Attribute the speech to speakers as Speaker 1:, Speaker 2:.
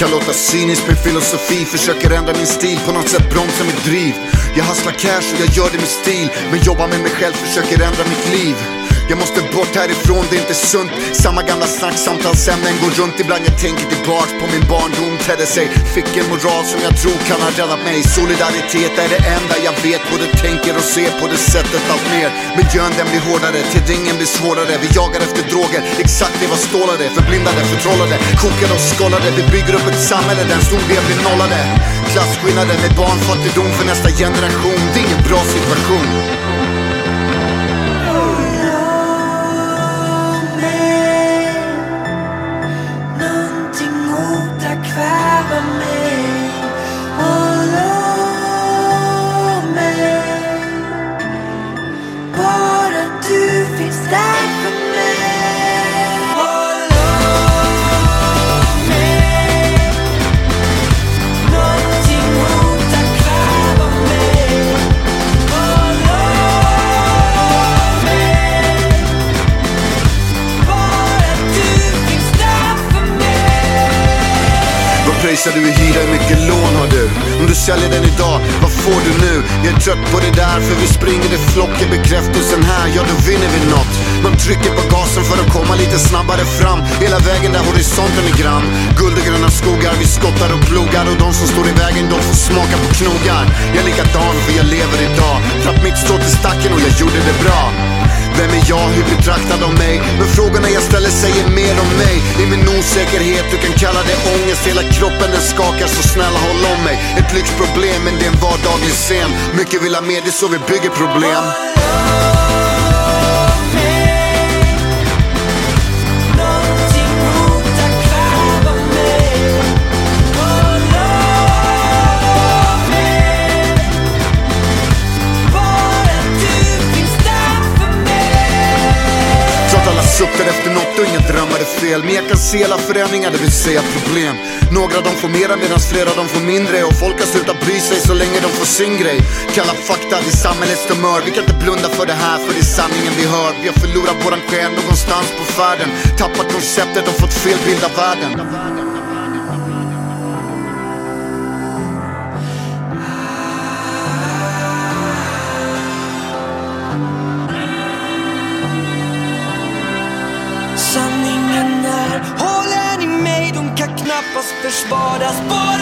Speaker 1: Kan låta cynisk med filosofi, försöker ändra min stil, på något sätt bromsa mitt driv. Jag hustlar cash och jag gör det med stil, men jobbar med mig själv, försöker ändra mitt liv. Jag måste bort härifrån, det är inte sunt. Samma gamla snack, samtalsämnen går runt. Ibland jag tänker tillbaks på min barndom, tedde sig. Fick en moral som jag tror kan ha räddat mig. Solidaritet är det enda jag vet, både tänker och ser på det sättet allt mer. Miljön den blir hårdare, till ringen blir svårare. Vi jagar efter droger, exakt det var stålade. Förblindade, förtrollade, kokade och skållade. Vi bygger upp ett samhälle där en stor del blir nollade. Klasskillnader med barnfattigdom för nästa generation. Det är ingen bra situation. Pröjsar du i hyra, hur mycket lån har du? Om du säljer den idag, vad får du nu? Jag är trött på det där, för vi springer i flocken. Bekräftelsen här, ja då vinner vi något. Man trycker på gasen för att komma lite snabbare fram. Hela vägen där horisonten är grann. Guld och gröna skogar, vi skottar och plogar. Och de som står i vägen, de får smaka på knogar. Jag är likadan för jag lever idag. Trapp mitt strå till stacken och jag gjorde det bra. Vem är jag, hur betraktad av mig? Men frågorna jag ställer säger mer om mig. I min osäkerhet, du kan kalla det ångest. Hela kroppen den skakar, så snälla håll om mig. Ett lyxproblem, men det är en vardaglig scen. Mycket vill ha med, det så vi bygger problem. Suktar efter något och inga drömmar är fel. Men jag kan se alla förändringar, det vill säga problem. Några de får mera medan flera de får mindre. Och folk har slutat bry sig så länge de får sin grej. Kalla fakta, det är samhällets tumör. Vi kan inte blunda för det här, för det är sanningen vi hör. Vi har förlorat våran själ någonstans på färden. Tappat konceptet och fått fel bild av världen.
Speaker 2: Sanningen är, håller i mig, de kan knappast försvaras.